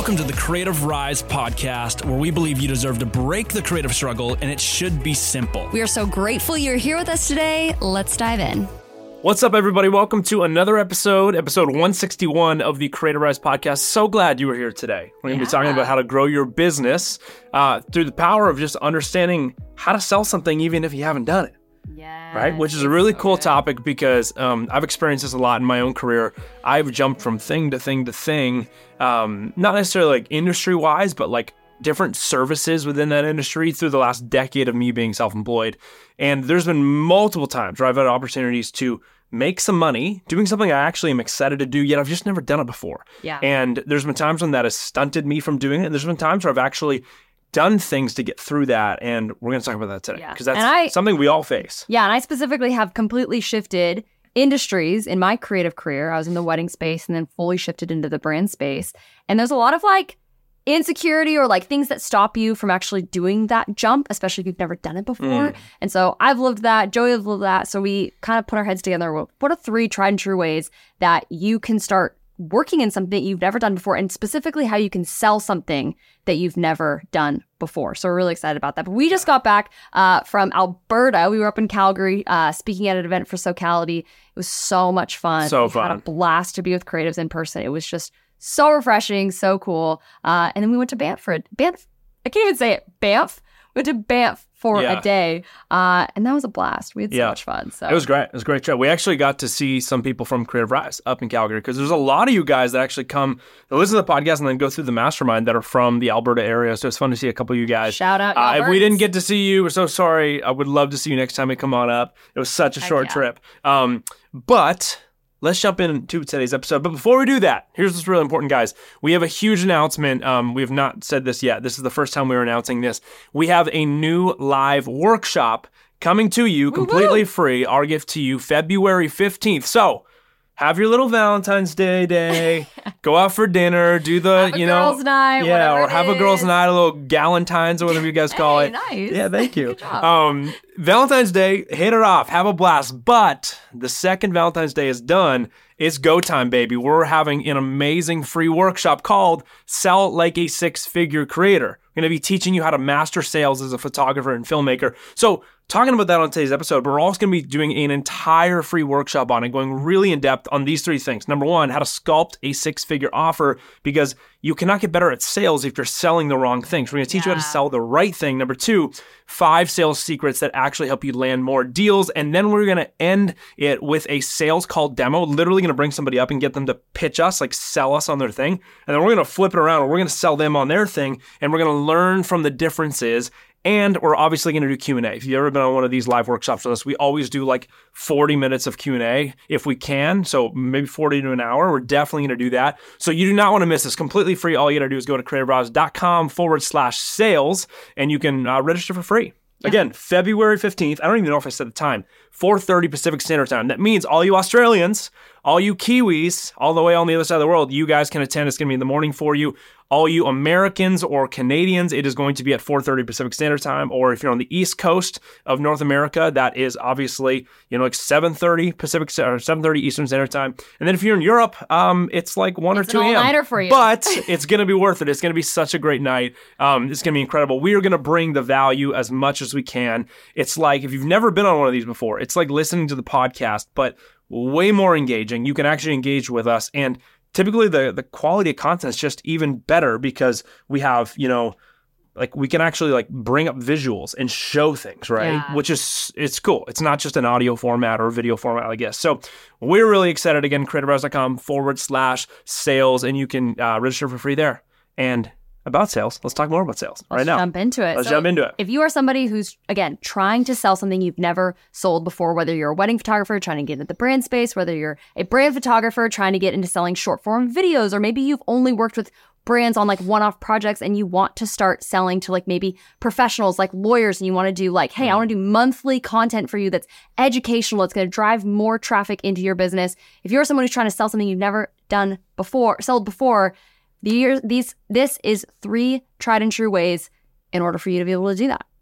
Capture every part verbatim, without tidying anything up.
Welcome to the Creative Rise podcast, where we believe you deserve to break the creative struggle, and it should be simple. We are so grateful you're here with us today. Let's dive in. What's up, everybody? Welcome to another episode, episode one sixty-one of the Creative Rise podcast. So glad you were here today. We're going to yeah. be talking about how to grow your business uh, through the power of just understanding how to sell something even if you haven't done it. Yeah. Right? Which is a really so cool good. topic because um, I've experienced this a lot in my own career. I've jumped from thing to thing to thing, um, not necessarily like industry-wise, but like different services within that industry through the last decade of me being self-employed. And there's been multiple times where I've had opportunities to make some money doing something I actually am excited to do, yet I've just never done it before. Yeah. And there's been times when that has stunted me from doing it. And there's been times where I've actually done things to get through that. And we're going to talk about that today because Yeah. that's I, something we all face. Yeah. And I specifically have completely shifted industries in my creative career. I was in the wedding space and then fully shifted into the brand space. And there's a lot of like insecurity or like things that stop you from actually doing that jump, especially if you've never done it before. Mm. And so I've lived that, Joey has lived that. So we kind of put our heads together. What are three tried and true ways that you can start working in something you've never done before, and specifically how you can sell something that you've never done before. So we're really excited about that. But we just got back uh, from Alberta. We were up in Calgary uh, speaking at an event for Socality. It was so much fun. So we fun. had a blast to be with creatives in person. It was just so refreshing, so cool. Uh, and then we went to Banff for a, Banff. I can't even say it. Banff. We went to Banff for Yeah. a day, uh, and that was a blast. We had so Yeah. much fun. So It was great. It was a great trip. We actually got to see some people from Creative Rise up in Calgary because there's a lot of you guys that actually come, that listen to the podcast and then go through the mastermind that are from the Alberta area. So it's fun to see a couple of you guys. Shout out, Uh, if we Albertans. didn't get to see you, we're so sorry. I would love to see you next time we come on up. It was such a Heck short yeah. trip. Um, but let's jump into today's episode. But before we do that, here's what's really important, guys. We have a huge announcement. Um, we have not said this yet. This is the first time we're announcing this. We have a new live workshop coming to you completely free. Our gift to you, February fifteenth. So have your little Valentine's Day day. Go out for dinner. Do the, Have a you know. girls' night, yeah, whatever or it have a girls' is. night, a little galentines or whatever you guys call Hey, it. nice. Yeah, thank you. Good job. Um, Valentine's Day, hit it off, have a blast. But the second Valentine's Day is done, it's go time, baby. We're having an amazing free workshop called Sell Like a Six-Figure Creator. We're going to be teaching you how to master sales as a photographer and filmmaker. So talking about that on today's episode, but we're also going to be doing an entire free workshop on it, going really in depth on these three things. Number one, how to sculpt a six-figure offer, because you cannot get better at sales if you're selling the wrong things. We're going to teach you how to Yeah. sell the right thing. Number two, five sales secrets that actually help you land more deals. And then we're going to end it with a sales call demo, literally going to bring somebody up and get them to pitch us, like sell us on their thing. And then we're going to flip it around and we're going to sell them on their thing. And we're going to learn from the differences. And we're obviously going to do Q and A. If you've ever been on one of these live workshops with us, we always do like forty minutes of Q and A if we can. So maybe forty to an hour. We're definitely going to do that. So you do not want to miss this. Completely free. All you got to do is go to creativerise.com forward slash sales and you can uh, register for free. Again, February fifteenth. I don't even know if I said the time. four thirty Pacific Standard Time. That means all you Australians, all you Kiwis, all the way on the other side of the world, you guys can attend. It's going to be in the morning for you. All you Americans or Canadians, it is going to be at four thirty Pacific Standard Time. Or if you're on the East Coast of North America, that is obviously, you know, like seven thirty Pacific or seven thirty Eastern Standard Time. And then if you're in Europe, um, it's like one It's or two an a.m. all-nighter for you. But it's going to be worth it. It's going to be such a great night. Um, it's going to be incredible. We are going to bring the value as much as we can. It's like, if you've never been on one of these before, it's like listening to the podcast, but way more engaging. You can actually engage with us. And typically the, the quality of content is just even better because we have, you know, like we can actually like bring up visuals and show things, right? Yeah. Which is, it's cool. It's not just an audio format or a video format, I guess. So we're really excited. Again, creativerise.com forward slash sales, and you can uh, register for free there. And about sales, let's talk more about sales Let's right now. jump into it. Let's So jump into it. If you are somebody who's, again, trying to sell something you've never sold before, whether you're a wedding photographer trying to get into the brand space, whether you're a brand photographer trying to get into selling short form videos, or maybe you've only worked with brands on like one-off projects and you want to start selling to like maybe professionals like lawyers, and you want to do like, hey, I want to do monthly content for you that's educational, it's going to drive more traffic into your business. If you're someone who's trying to sell something you've never done before, sold before, the year, these this is three tried and true ways in order for you to be able to do that.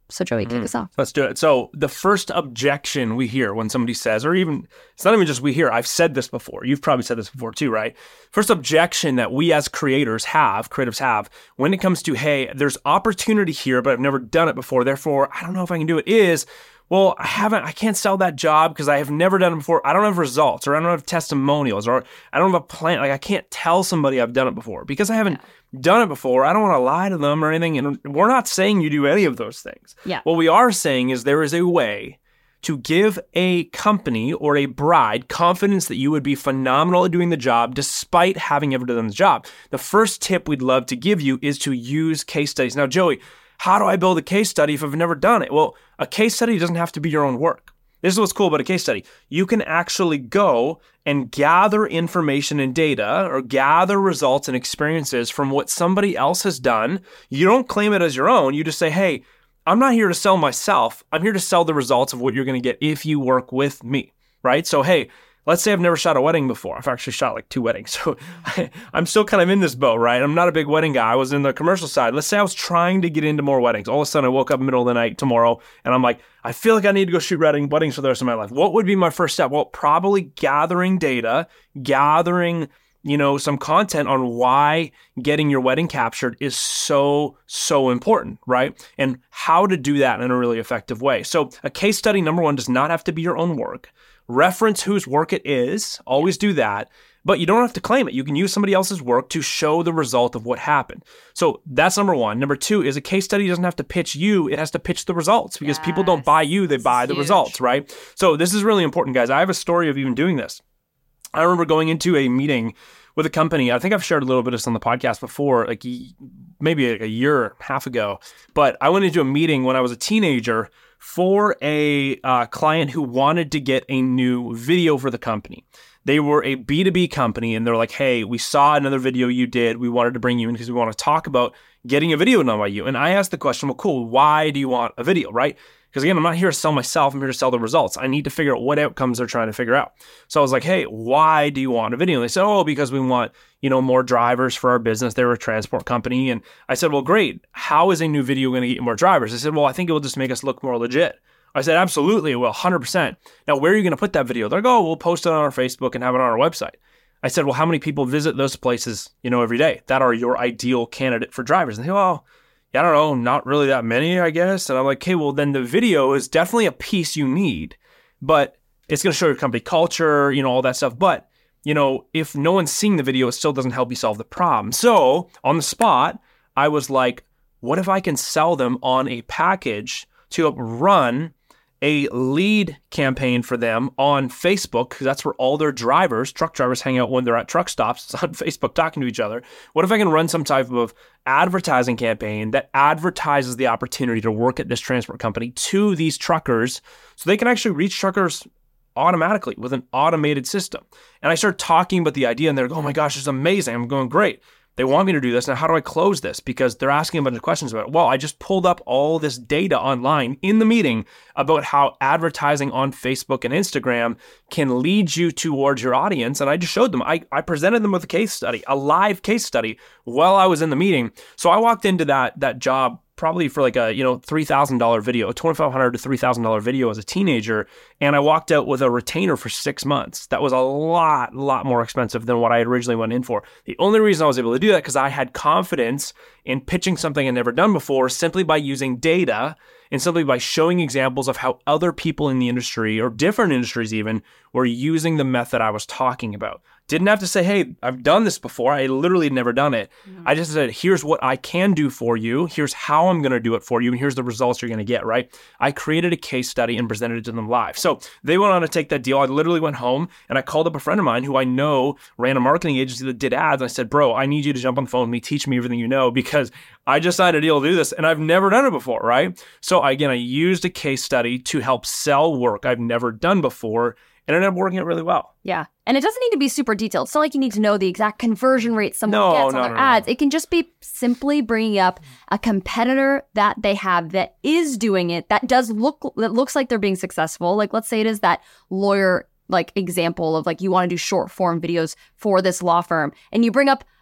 So Joey, kick mm. us off. Let's do it. So the first objection we hear when somebody says, or even, it's not even just we hear, I've said this before. You've probably said this before too, right? First objection that we as creators have, creatives have, when it comes to, hey, there's opportunity here, but I've never done it before. Therefore, I don't know if I can do it is, well, I haven't, I can't sell that job because I have never done it before. I don't have results, or I don't have testimonials, or I don't have a plan. Like I can't tell somebody I've done it before because I haven't yeah. done it before. I don't want to lie to them or anything. And we're not saying you do any of those things. Yeah. What we are saying is there is a way to give a company or a bride confidence that you would be phenomenal at doing the job despite having ever done the job. The first tip we'd love to give you is to use case studies. Now, Joey, how do I build a case study if I've never done it? Well, a case study doesn't have to be your own work. This is what's cool about a case study. You can actually go and gather information and data or gather results and experiences from what somebody else has done. You don't claim it as your own. You just say, hey, I'm not here to sell myself. I'm here to sell the results of what you're going to get if you work with me, right? So, hey, let's say I've never shot a wedding before. I've actually shot like two weddings. So I, I'm still kind of in this boat, right? I'm not a big wedding guy. I was in the commercial side. Let's say I was trying to get into more weddings. All of a sudden I woke up in the middle of the night tomorrow and I'm like, I feel like I need to go shoot wedding, weddings for the rest of my life. What would be my first step? Well, probably gathering data, gathering, you know, some content on why getting your wedding captured is so, so important, right? And how to do that in a really effective way. So a case study, number one, does not have to be your own work. Reference whose work it is. Always do that. But you don't have to claim it. You can use somebody else's work to show the result of what happened. So that's number one. Number two is a case study doesn't have to pitch you. It has to pitch the results because yes. people don't buy you. They this buy the huge. results, right? So this is really important, guys. I have a story of even doing this. I remember going into a meeting with a company. I think I've shared a little bit of this on the podcast before, like maybe like a year and a half ago. But I went into a meeting when I was a teenager for a uh, client who wanted to get a new video for the company. They were a B two B company and they're like, hey, we saw another video you did. We wanted to bring you in because we want to talk about getting a video done by you. And I asked the question, well, cool, why do you want a video, right? Because again, I'm not here to sell myself. I'm here to sell the results. I need to figure out what outcomes they're trying to figure out. So I was like, hey, why do you want a video? And they said, oh, because we want, you know, more drivers for our business. They're a transport company. And I said, well, great. How is a new video going to get more drivers? They said, well, I think it will just make us look more legit. I said, absolutely, it will, one hundred percent. Now, where are you going to put that video? They're like, oh, we'll post it on our Facebook and have it on our website. I said, well, how many people visit those places, you know, every day that are your ideal candidate for drivers? And they go, well, yeah, I don't know, not really that many, I guess. And I'm like, okay, well, then the video is definitely a piece you need, but it's going to show your company culture, you know, all that stuff. But, you know, if no one's seeing the video, it still doesn't help you solve the problem. So on the spot, I was like, what if I can sell them on a package to run a lead campaign for them on Facebook, because that's where all their drivers, truck drivers, hang out when they're at truck stops. It's on Facebook talking to each other. What if I can run some type of advertising campaign that advertises the opportunity to work at this transport company to these truckers so they can actually reach truckers automatically with an automated system? And I started talking about the idea and they're like, oh my gosh, it's amazing. I'm going, great. They want me to do this. Now, how do I close this? Because they're asking a bunch of questions about it. Well, I just pulled up all this data online in the meeting about how advertising on Facebook and Instagram can lead you towards your audience. And I just showed them. I, I presented them with a case study, a live case study while I was in the meeting. So I walked into that, that job probably for like a, you know, three thousand dollars video, a twenty-five hundred dollars to three thousand dollars video as a teenager. And I walked out with a retainer for six months. That was a lot, lot more expensive than what I originally went in for. The only reason I was able to do that because I had confidence in pitching something I'd never done before simply by using data and simply by showing examples of how other people in the industry or different industries even were using the method I was talking about. Didn't have to say, hey, I've done this before. I literally had never done it. Mm-hmm. I just said, here's what I can do for you. Here's how I'm going to do it for you. And here's the results you're going to get, right? I created a case study and presented it to them live. So they went on to take that deal. I literally went home and I called up a friend of mine who I know ran a marketing agency that did ads. And I said, bro, I need you to jump on the phone with me, teach me everything you know, because I just signed a deal to do this and I've never done it before, right? So again, I used a case study to help sell work I've never done before. And it ended up working out really well. Yeah. And it doesn't need to be super detailed. It's not like you need to know the exact conversion rate someone no, gets no, on their no, ads. no. It can just be simply bringing up a competitor that they have that is doing it, that does look, that looks like they're being successful. Like, let's say it is that lawyer, like, example of, like, you want to do short form videos for this law firm. And you bring up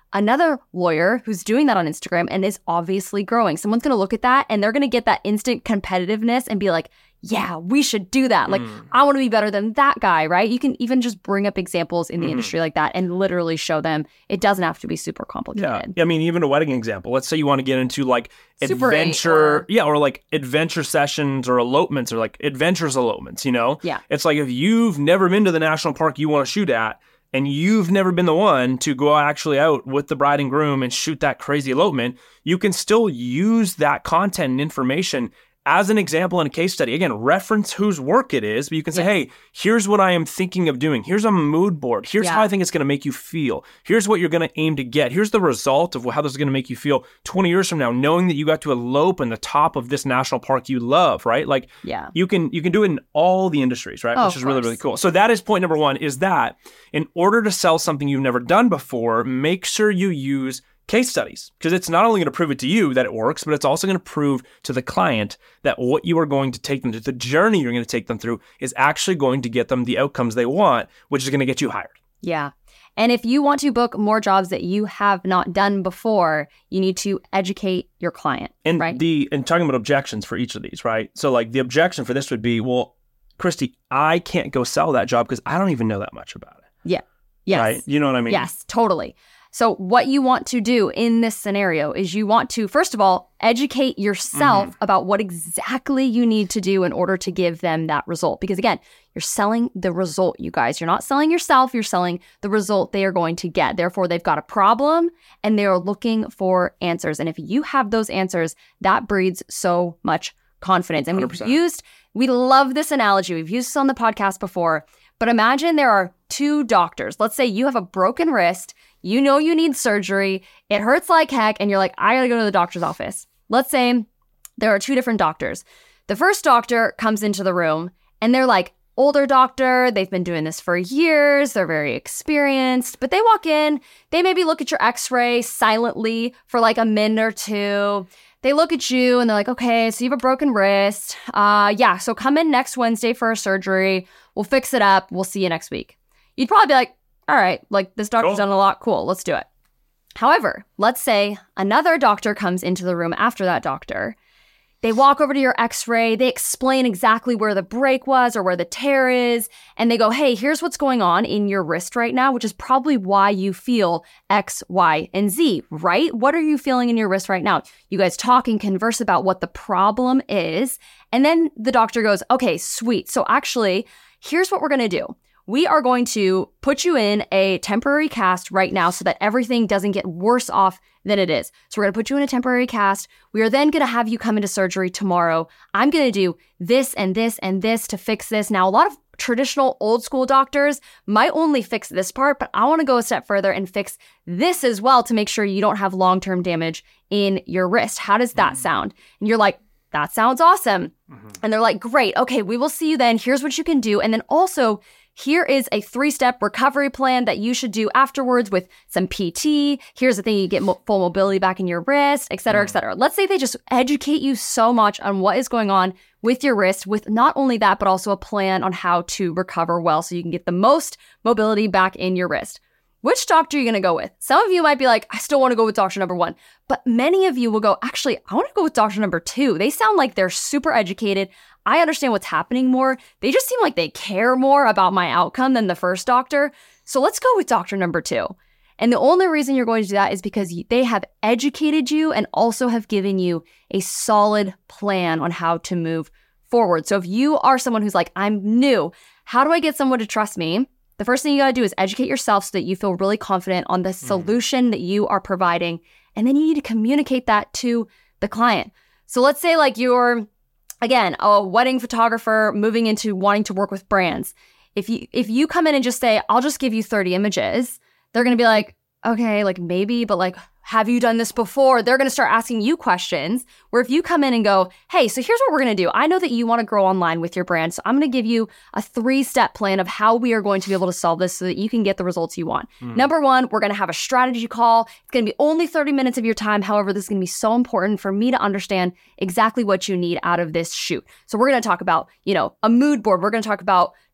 another lawyer who's doing that on Instagram and is obviously growing. Someone's going to look at that and they're going to get that instant competitiveness and be like, yeah, we should do that. Like, mm. I want to be better than that guy, right? You can even just bring up examples in the mm. industry like that and literally show them it doesn't have to be super complicated. Yeah. I mean, even a wedding example. Let's say you want to get into like super adventure, or, yeah, or like adventure sessions or elopements or like adventures elopements, you know? Yeah. It's like if you've never been to the national park you want to shoot at, and you've never been the one to go actually out with the bride and groom and shoot that crazy elopement, you can still use that content and information as an example in a case study. Again, reference whose work it is, but you can say, yes. hey, here's what I am thinking of doing. Here's a mood board. Here's yeah. how I think it's going to make you feel. Here's what you're going to aim to get. Here's the result of how this is going to make you feel twenty years from now, knowing that you got to elope in the top of this national park you love, right? Like, yeah. you can you can do it in all the industries, right? Oh, Which is really, really cool. So that is point number one, is that in order to sell something you've never done before, make sure you use case studies, because it's not only going to prove it to you that it works, but it's also going to prove to the client that what you are going to take them to, the journey you're going to take them through, is actually going to get them the outcomes they want, which is going to get you hired. Yeah. And if you want to book more jobs that you have not done before, you need to educate your client. And right? the and talking about objections for each of these, right? So like the objection for this would be, well, Christy, I can't go sell that job because I don't even know that much about it. Yeah. Yes. Right? You know what I mean? Yes, totally. So what you want to do in this scenario is you want to, first of all, educate yourself mm-hmm. about what exactly you need to do in order to give them that result. Because again, you're selling the result, you guys. You're not selling yourself. You're selling the result they are going to get. Therefore, they've got a problem and they are looking for answers. And if you have those answers, that breeds so much confidence. And we've one hundred percent used, we love this analogy. We've used this on the podcast before. But imagine there are two doctors. Let's say you have a broken wrist. You know you need surgery. It hurts like heck. And you're like, I got to go to the doctor's office. Let's say there are two different doctors. The first doctor comes into the room and they're like, older doctor. They've been doing this for years. They're very experienced. But they walk in. They maybe look at your x-ray silently for like a minute or two. They look at you and they're like, okay, so you have a broken wrist. Uh, yeah, so come in next Wednesday for a surgery. We'll fix it up. We'll see you next week. You'd probably be like, all right, like this doctor's cool. done a lot. Cool, let's do it. However, let's say another doctor comes into the room after that doctor. They walk over to your x-ray. They explain exactly where the break was or where the tear is. And they go, hey, here's what's going on in your wrist right now, which is probably why you feel X, Y, and Z, right? What are you feeling in your wrist right now? You guys talk and converse about what the problem is. And then the doctor goes, okay, sweet. So actually, here's what we're going to do. We are going to put you in a temporary cast right now so that everything doesn't get worse off than it is. So we're going to put you in a temporary cast. We are then going to have you come into surgery tomorrow. I'm going to do this and this and this to fix this. Now, a lot of traditional old school doctors might only fix this part, but I want to go a step further and fix this as well to make sure you don't have long-term damage in your wrist. How does that mm-hmm. sound? And you're like, that sounds awesome. Mm-hmm. And they're like, great. Okay, we will see you then. Here's what you can do. And then also, here is a three-step recovery plan that you should do afterwards with some P T. Here's the thing, you get mo- full mobility back in your wrist, et cetera, mm. et cetera. Let's say they just educate you so much on what is going on with your wrist, with not only that, but also a plan on how to recover well so you can get the most mobility back in your wrist. Which doctor are you going to go with? Some of you might be like, I still want to go with doctor number one. But many of you will go, actually, I want to go with doctor number two. They sound like they're super educated. I understand what's happening more. They just seem like they care more about my outcome than the first doctor. So let's go with doctor number two. And the only reason you're going to do that is because they have educated you and also have given you a solid plan on how to move forward. So if you are someone who's like, I'm new, how do I get someone to trust me? The first thing you got to do is educate yourself so that you feel really confident on the solution mm. that you are providing. And then you need to communicate that to the client. So let's say like you're, again, a wedding photographer moving into wanting to work with brands. If you if you come in and just say, I'll just give you thirty images, they're going to be like, okay, like maybe, but like, have you done this before? They're going to start asking you questions. Where if you come in and go, hey, so here's what we're going to do. I know that you want to grow online with your brand. So I'm going to give you a three-step plan of how we are going to be able to solve this so that you can get the results you want. Mm. Number one, we're going to have a strategy call. It's going to be only thirty minutes of your time. However, this is going to be so important for me to understand exactly what you need out of this shoot. So we're going to talk about, you know, a mood board. We're going to talk about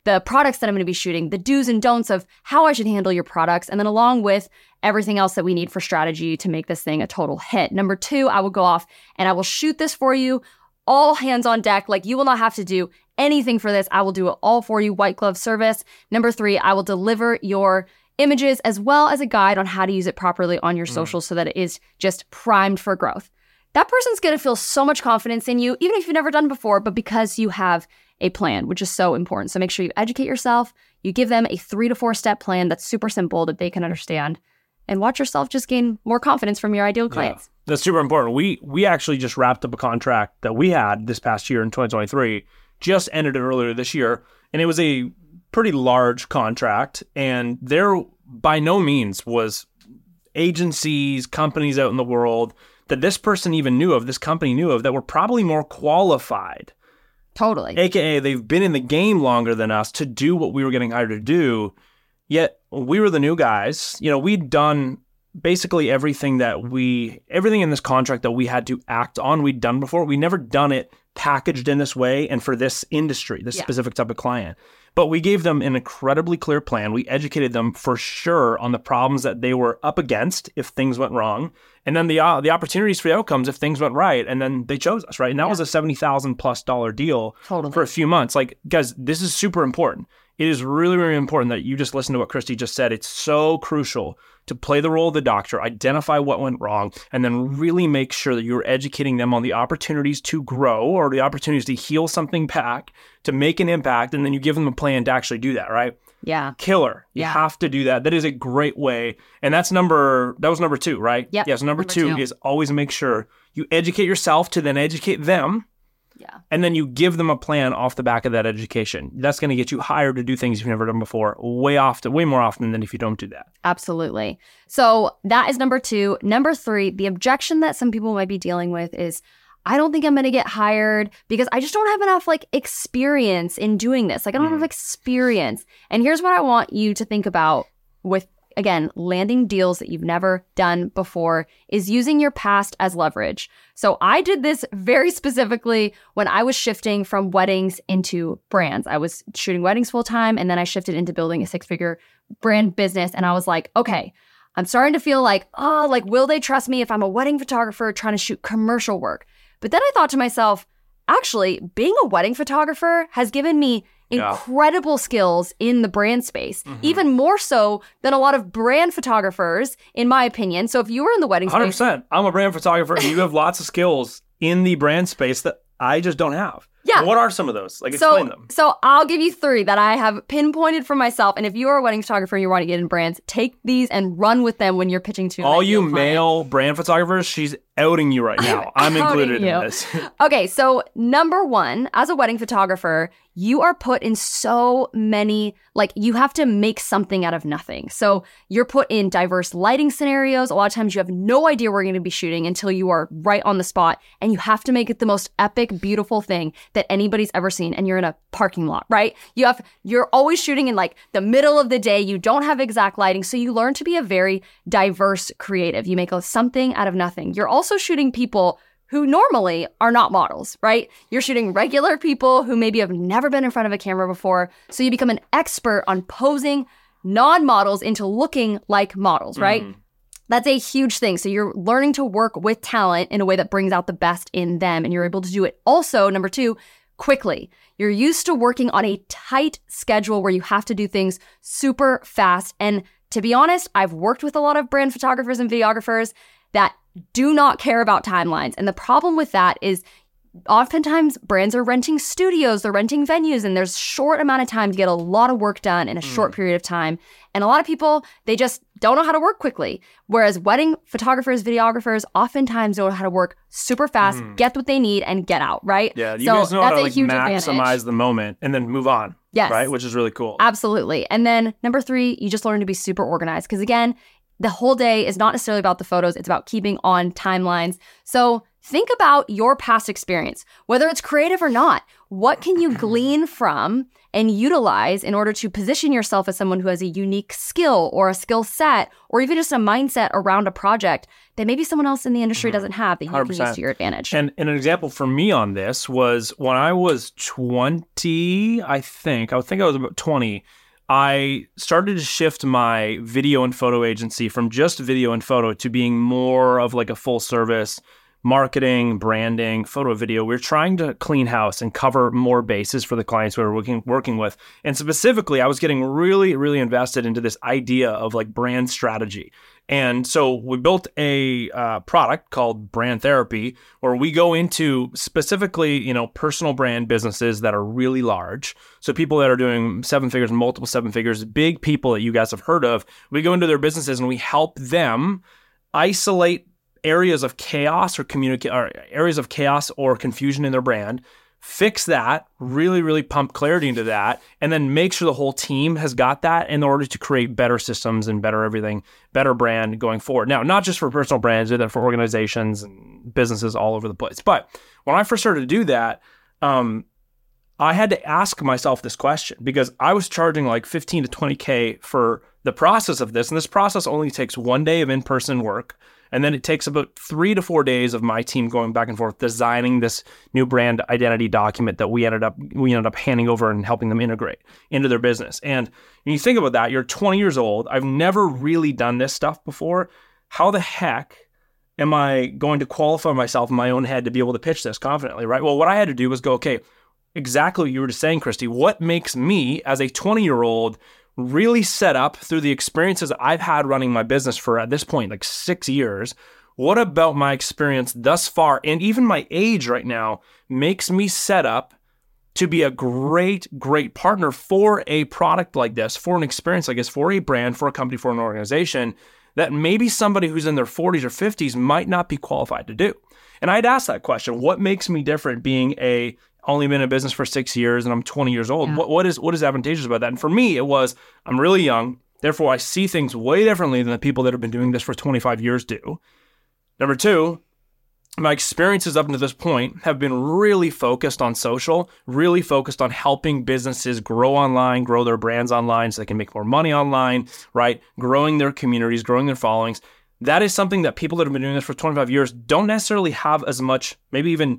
the products that I'm going to be shooting, the do's and don'ts of how I should handle your products, and then along with everything else that we need for strategy to make this thing a total hit. Number two, I will go off and I will shoot this for you, all hands on deck. Like, you will not have to do anything for this. I will do it all for you, white glove service. Number three, I will deliver your images as well as a guide on how to use it properly on your mm. socials so that it is just primed for growth. That person's going to feel so much confidence in you, even if you've never done before, but because you have a plan, which is so important. So make sure you educate yourself. You give them a three to four step plan that's super simple that they can understand, and watch yourself just gain more confidence from your ideal clients. Yeah, that's super important. We we actually just wrapped up a contract that we had this past year in twenty twenty-three, just ended it earlier this year, and it was a pretty large contract, and there by no means was agencies, companies out in the world that this person even knew of, this company knew of, that were probably more qualified. Totally. A K A they've been in the game longer than us to do what we were getting hired to do, yet we were the new guys. You know, we'd done basically everything that we, everything in this contract that we had to act on, we'd done before. We never done it packaged in this way and for this industry, this yeah. specific type of client. But we gave them an incredibly clear plan. We educated them for sure on the problems that they were up against if things went wrong, and then the uh, the opportunities for the outcomes if things went right. And then they chose us, right? And that yeah. was a seventy thousand plus dollar deal totally. for a few months. Like, guys, this is super important. It is really, really important that you just listen to what Christy just said. It's so crucial to play the role of the doctor, identify what went wrong, and then really make sure that you're educating them on the opportunities to grow or the opportunities to heal something back, to make an impact, and then you give them a plan to actually do that, right? Yeah. Killer. You yeah. have to do that. That is a great way. And that's number, that was number two, right? Yep. Yeah. So number, number two, two is always make sure you educate yourself to then educate them. Yeah. And then you give them a plan off the back of that education. That's going to get you hired to do things you've never done before way often, way more often than if you don't do that. Absolutely. So that is number two. Number three, the objection that some people might be dealing with is, I don't think I'm going to get hired because I just don't have enough like experience in doing this. Like, I don't mm. have experience. And here's what I want you to think about with, again, landing deals that you've never done before is using your past as leverage. So I did this very specifically when I was shifting from weddings into brands. I was shooting weddings full time, and then I shifted into building a six-figure brand business. And I was like, okay, I'm starting to feel like, oh, like, will they trust me if I'm a wedding photographer trying to shoot commercial work? But then I thought to myself, actually, being a wedding photographer has given me incredible yeah. skills in the brand space, mm-hmm. even more so than a lot of brand photographers, in my opinion. So if you were in the wedding one hundred percent. space... one hundred percent. I'm a brand photographer, and you have lots of skills in the brand space that I just don't have. Yeah. What are some of those? Like, so, explain them. So I'll give you three that I have pinpointed for myself. And if you are a wedding photographer and you want to get in brands, take these and run with them when you're pitching to all you male brand photographers. She's outing you right now. I'm, I'm included you. in this. Okay, so number one, as a wedding photographer, you are put in so many, like, you have to make something out of nothing. So you're put in diverse lighting scenarios. A lot of times you have no idea where you're going to be shooting until you are right on the spot, and you have to make it the most epic, beautiful thing that anybody's ever seen. And you're in a parking lot, right? You have, you're always shooting in like the middle of the day. You don't have exact lighting. So you learn to be a very diverse creative. You make a, something out of nothing. You're also shooting people who normally are not models, right? You're shooting regular people who maybe have never been in front of a camera before. So you become an expert on posing non-models into looking like models, right? Mm. That's a huge thing. So you're learning to work with talent in a way that brings out the best in them. And you're able to do it also, number two, quickly. You're used to working on a tight schedule where you have to do things super fast. And to be honest, I've worked with a lot of brand photographers and videographers that do not care about timelines. And the problem with that is oftentimes brands are renting studios, they're renting venues, and there's short amount of time to get a lot of work done in a mm. short period of time. And a lot of people, they just don't know how to work quickly. Whereas wedding photographers, videographers oftentimes know how to work super fast, mm. get what they need, and get out, right? Yeah, you so guys know how to like maximize advantage. the moment and then move on. Yes. Right? Which is really cool. Absolutely. And then number three, you just learn to be super organized. Because again, the whole day is not necessarily about the photos. It's about keeping on timelines. So think about your past experience, whether it's creative or not. What can you glean from and utilize in order to position yourself as someone who has a unique skill or a skill set or even just a mindset around a project that maybe someone else in the industry doesn't have that you one hundred percent can use to your advantage? And, and an example for me on this was when I was twenty, I think, I think I was about twenty, I started to shift my video and photo agency from just video and photo to being more of like a full service marketing, branding, photo, video. We're trying to clean house and cover more bases for the clients we were working working with. And specifically, I was getting really, really invested into this idea of like brand strategy. And so we built a uh, product called Brand Therapy, where we go into specifically, you know, personal brand businesses that are really large. So people that are doing seven figures, multiple seven figures, big people that you guys have heard of. We go into their businesses and we help them isolate areas of chaos or communicate or areas of chaos or confusion in their brand, fix that, really, really pump clarity into that, and then make sure the whole team has got that in order to create better systems and better everything, better brand going forward. Now, not just for personal brands, but for organizations and businesses all over the place. But when I first started to do that, um, I had to ask myself this question because I was charging like fifteen to twenty K for the process of this. And this process only takes one day of in-person work. And then it takes about three to four days of my team going back and forth, designing this new brand identity document that we ended up we ended up handing over and helping them integrate into their business. And when you think about that, you're twenty years old. I've never really done this stuff before. How the heck am I going to qualify myself in my own head to be able to pitch this confidently, right? Well, what I had to do was go, okay, exactly what you were just saying, Christy. What makes me as a twenty-year-old really set up through the experiences I've had running my business for, at this point, like six years. What about my experience thus far, and even my age right now, makes me set up to be a great, great partner for a product like this, for an experience like this, for a brand, for a company, for an organization that maybe somebody who's in their forties or fifties might not be qualified to do? And I'd ask that question, what makes me different being a only been in business for six years and I'm twenty years old. Yeah. What, what is what is advantageous about that? And for me, it was, I'm really young. Therefore, I see things way differently than the people that have been doing this for twenty-five years do. Number two, my experiences up to this point have been really focused on social, really focused on helping businesses grow online, grow their brands online so they can make more money online, right? Growing their communities, growing their followings. That is something that people that have been doing this for twenty-five years don't necessarily have as much, maybe even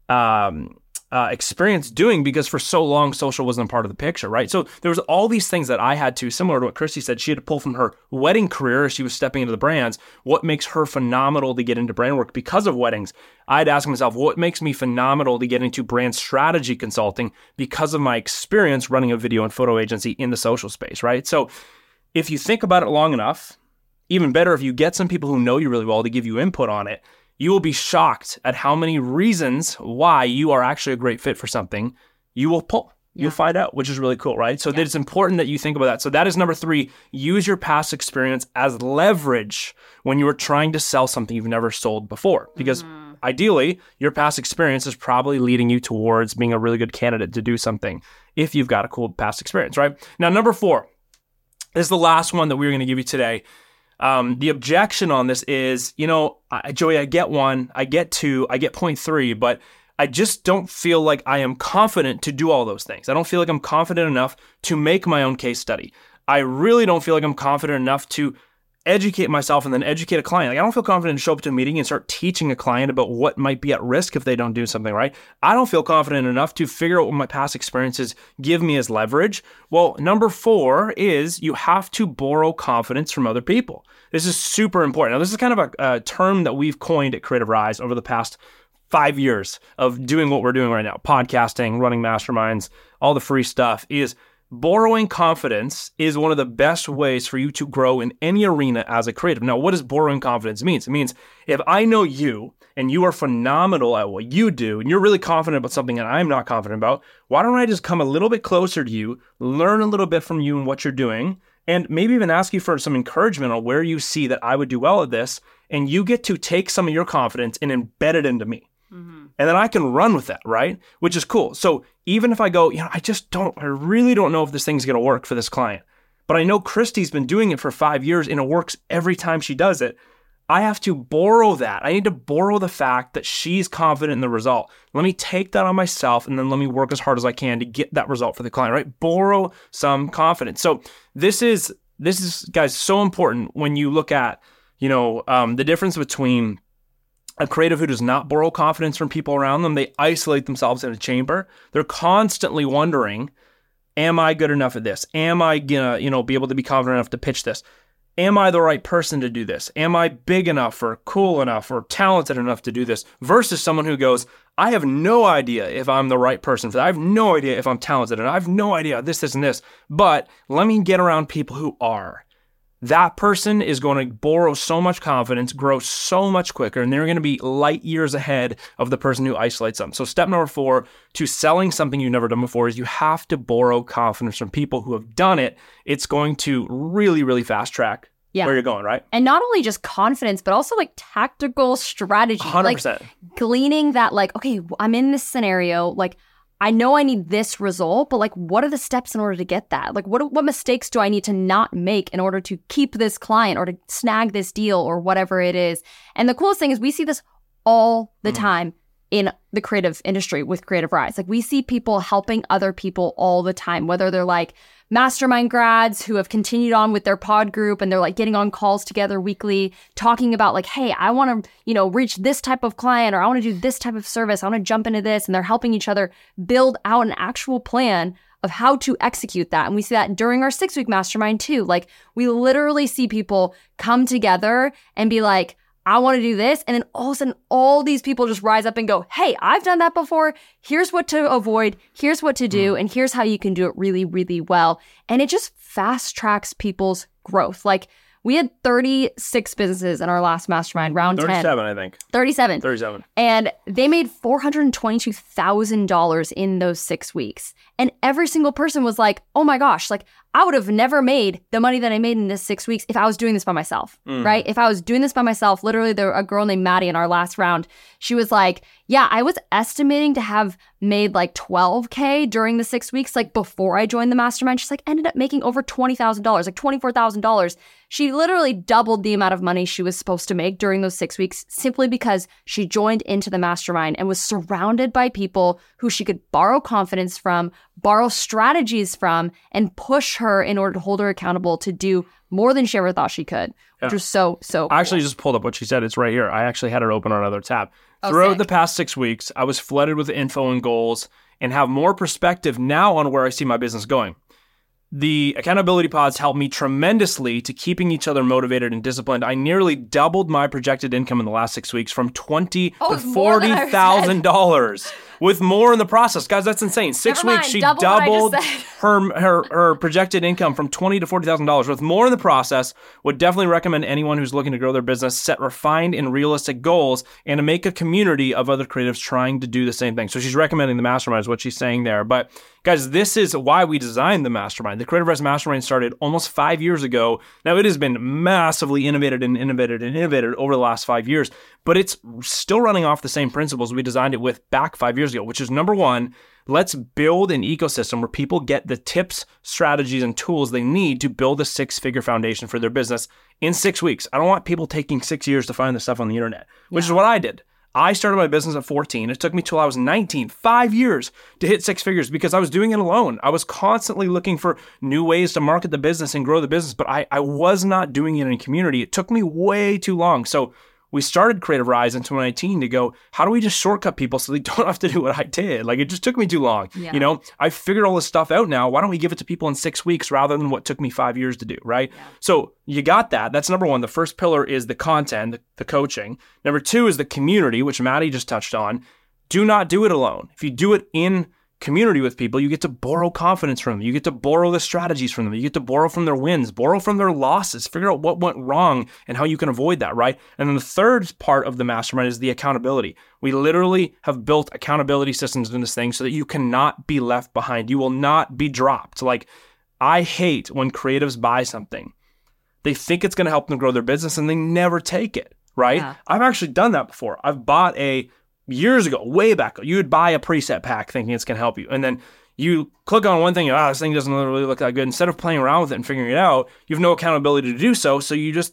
um, Uh, experience doing, because for so long social wasn't a part of the picture, right? So there was all these things that I had to, similar to what Christy said, she had to pull from her wedding career as she was stepping into the brands. What makes her phenomenal to get into brand work because of weddings? I'd ask myself, what makes me phenomenal to get into brand strategy consulting because of my experience running a video and photo agency in the social space, right? So if you think about it long enough, even better if you get some people who know you really well to give you input on it, you will be shocked at how many reasons why you are actually a great fit for something you will pull. Yeah. You'll find out, which is really cool, right? So yeah. It's important that you think about that. So that is number three. Use your past experience as leverage when you are trying to sell something you've never sold before. Because mm-hmm. ideally, your past experience is probably leading you towards being a really good candidate to do something if you've got a cool past experience, right? Now, number four, this is the last one that we're going to give you today. Um, the objection on this is, you know, I, Joey, I get one, I get two, I get point three, but I just don't feel like I am confident to do all those things. I don't feel like I'm confident enough to make my own case study. I really don't feel like I'm confident enough to educate myself and then educate a client. Like, I don't feel confident to show up to a meeting and start teaching a client about what might be at risk if they don't do something right. I don't feel confident enough to figure out what my past experiences give me as leverage. Well, number four is you have to borrow confidence from other people. This is super important. Now, this is kind of a, a term that we've coined at Creative Rise over the past five years of doing what we're doing right now, podcasting, running masterminds, all the free stuff, is borrowing confidence is one of the best ways for you to grow in any arena as a creative. Now, what does borrowing confidence mean? It means if I know you and you are phenomenal at what you do and you're really confident about something and I'm not confident about, why don't I just come a little bit closer to you, learn a little bit from you and what you're doing, and maybe even ask you for some encouragement on where you see that I would do well at this, and you get to take some of your confidence and embed it into me. Mm-hmm. And then I can run with that, right? Which is cool. So even if I go, you know, I just don't, I really don't know if this thing's going to work for this client, but I know Christy's been doing it for five years and it works every time she does it. I have to borrow that. I need to borrow the fact that she's confident in the result. Let me take that on myself, and then let me work as hard as I can to get that result for the client, right? Borrow some confidence. So this is, this is, guys, so important when you look at, you know, um, the difference between a creative who does not borrow confidence from people around them. They isolate themselves in a chamber. They're constantly wondering, am I good enough at this? Am I gonna, you know, be able to be confident enough to pitch this? Am I the right person to do this? Am I big enough or cool enough or talented enough to do this? Versus someone who goes, I have no idea if I'm the right person for that. I have no idea if I'm talented, and I have no idea this, this, and this. But let me get around people who are. That person is going to borrow so much confidence, grow so much quicker, and they're going to be light years ahead of the person who isolates them. So step number four to selling something you've never done before is you have to borrow confidence from people who have done it. It's going to really, really fast track yeah. where you're going, right? And not only just confidence, but also like tactical strategy. one hundred percent. Like gleaning that like, okay, I'm in this scenario, like I know I need this result, but like, what are the steps in order to get that? Like, what what mistakes do I need to not make in order to keep this client or to snag this deal or whatever it is? And the coolest thing is we see this all the mm. time in the creative industry with Creative Rise. Like we see people helping other people all the time, whether they're like mastermind grads who have continued on with their pod group and they're like getting on calls together weekly, talking about like, hey, I want to, you know, reach this type of client, or I want to do this type of service. I want to jump into this. And they're helping each other build out an actual plan of how to execute that. And we see that during our six week mastermind too. Like we literally see people come together and be like, I want to do this. And then all of a sudden, all these people just rise up and go, hey, I've done that before. Here's what to avoid. Here's what to do. And here's how you can do it really, really well. And it just fast tracks people's growth. Like we had thirty-six businesses in our last mastermind, round ten. thirty-seven, I think. thirty-seven. thirty-seven. And they made four hundred twenty-two thousand dollars in those six weeks. And every single person was like, oh my gosh, like I would have never made the money that I made in this six weeks if I was doing this by myself, mm. right? If I was doing this by myself, literally there a girl named Maddie in our last round, she was like, yeah, I was estimating to have made like twelve K during the six weeks, like before I joined the mastermind. She's like, ended up making over twenty thousand dollars, like twenty-four thousand dollars. She literally doubled the amount of money she was supposed to make during those six weeks simply because she joined into the mastermind and was surrounded by people who she could borrow confidence from, borrow strategies from, and push her in order to hold her accountable to do more than she ever thought she could, which yeah. was so, so cool. I actually just pulled up what she said. It's right here. I actually had it open on another tab. Oh, Throughout sick. the past six weeks, I was flooded with info and goals and have more perspective now on where I see my business going. The accountability pods helped me tremendously to keeping each other motivated and disciplined. I nearly doubled my projected income in the last six weeks from twenty oh, to forty thousand dollars, with more in the process. Guys, that's insane. Six Never weeks, mind, she double doubled her, her her projected income from twenty to forty thousand dollars, with more in the process. Would definitely recommend anyone who's looking to grow their business set refined and realistic goals and to make a community of other creatives trying to do the same thing. So she's recommending the mastermind is what she's saying there. But guys, this is why we designed the mastermind. The Creative Rise Mastermind started almost five years ago. Now, it has been massively innovated and innovated and innovated over the last five years, but it's still running off the same principles we designed it with back five years ago, which is number one, let's build an ecosystem where people get the tips, strategies, and tools they need to build a six-figure foundation for their business in six weeks. I don't want people taking six years to find this stuff on the internet, which yeah. is what I did. I started my business at fourteen. It took me till I was nineteen, five years to hit six figures because I was doing it alone. I was constantly looking for new ways to market the business and grow the business, but I, I was not doing it in community. It took me way too long. So we started Creative Rise in twenty nineteen to go, how do we just shortcut people so they don't have to do what I did? Like, it just took me too long. Yeah. You know, I figured all this stuff out now. Why don't we give it to people in six weeks rather than what took me five years to do, right? Yeah. So you got that. That's number one. The first pillar is the content, the, the coaching. Number two is the community, which Maddie just touched on. Do not do it alone. If you do it in community with people, you get to borrow confidence from them. You get to borrow the strategies from them. You get to borrow from their wins, borrow from their losses, figure out what went wrong and how you can avoid that, right? And then the third part of the mastermind is the accountability. We literally have built accountability systems in this thing so that you cannot be left behind. You will not be dropped. Like, I hate when creatives buy something. They think it's going to help them grow their business and they never take it, right? Yeah. I've actually done that before. I've bought a Years ago, way back, you would buy a preset pack thinking it's going to help you. And then you click on one thing, ah, oh, this thing doesn't really look that good. Instead of playing around with it and figuring it out, you have no accountability to do so. So you just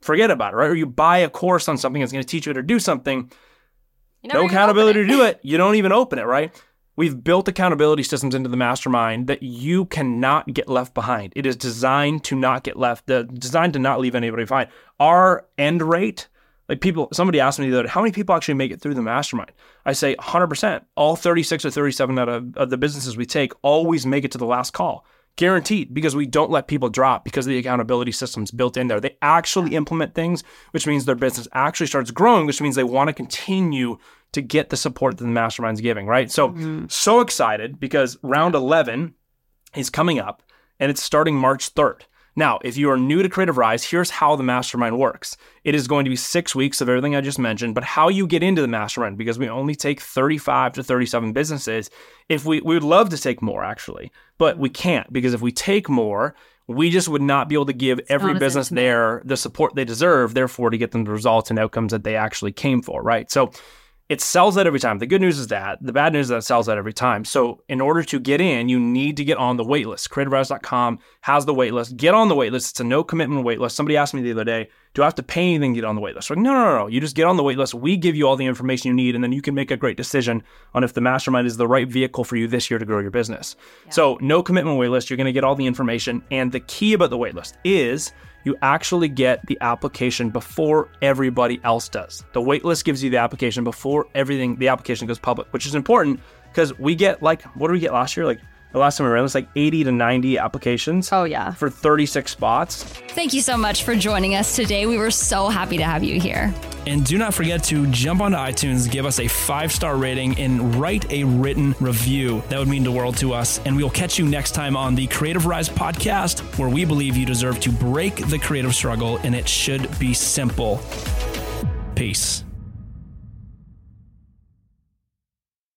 forget about it, right? Or you buy a course on something that's going to teach you how to do something, You never no even accountability open to do it. You don't even open it, right? We've built accountability systems into the mastermind that you cannot get left behind. It is designed to not get left, the designed to not leave anybody behind. Our end rate, like people, somebody asked me the other day, how many people actually make it through the mastermind? I say one hundred percent. All thirty-six or thirty-seven out of, of the businesses we take always make it to the last call. Guaranteed, because we don't let people drop because of the accountability systems built in there. They actually implement things, which means their business actually starts growing, which means they want to continue to get the support that the mastermind's giving, right? So, mm-hmm. so excited because round eleven is coming up and it's starting March third. Now, if you are new to Creative Rise, here's how the mastermind works. It is going to be six weeks of everything I just mentioned, but how you get into the mastermind, because we only take thirty-five to thirty-seven businesses. If we, we would love to take more actually, but we can't, because if we take more, we just would not be able to give every business there the support they deserve, therefore to get them the results and outcomes that they actually came for, right? So it sells out every time. The good news is that. The bad news is that it sells out every time. So in order to get in, you need to get on the wait list. creative rise dot com has the wait list. Get on the wait list. It's a no commitment wait list. Somebody asked me the other day, do I have to pay anything to get on the wait list? Like, no, no, no, no. You just get on the wait list. We give you all the information you need, and then you can make a great decision on if the mastermind is the right vehicle for you this year to grow your business. Yeah. So no commitment wait list. You're going to get all the information. And the key about the wait list is you actually get the application before everybody else does. The waitlist gives you the application before everything, the application goes public, which is important because we get like, what did we get last year? Like the last time we ran, it's like eighty to ninety applications. Oh yeah. For thirty-six spots. Thank you so much for joining us today. We were so happy to have you here. And do not forget to jump onto iTunes, give us a five-star rating, and write a written review. That would mean the world to us. And we'll catch you next time on the Creative Rise podcast, where we believe you deserve to break the creative struggle, and it should be simple. Peace.